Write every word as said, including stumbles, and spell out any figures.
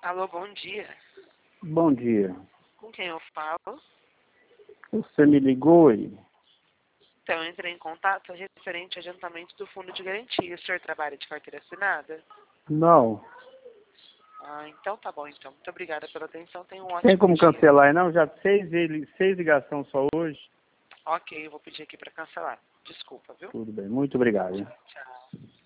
Alô, bom dia. Bom dia. Com quem eu falo? Você me ligou aí? Então, eu entrei em contato referente ao adiantamento do fundo de garantia. O senhor trabalha de carteira assinada? Não. Ah, então tá bom, então. Muito obrigada pela atenção. Tenha um Tem ótimo como dia. cancelar aí, não? Já seis, ele- seis ligações só hoje. Ok, eu vou pedir aqui para cancelar. Desculpa, viu? Tudo bem, muito obrigado. Tchau.